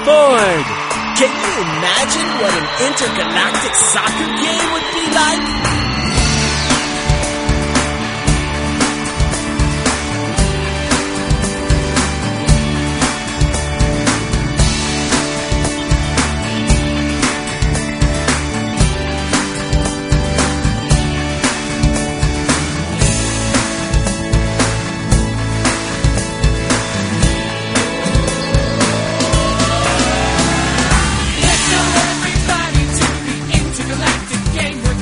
board. Can you imagine what an intergalactic soccer game would be?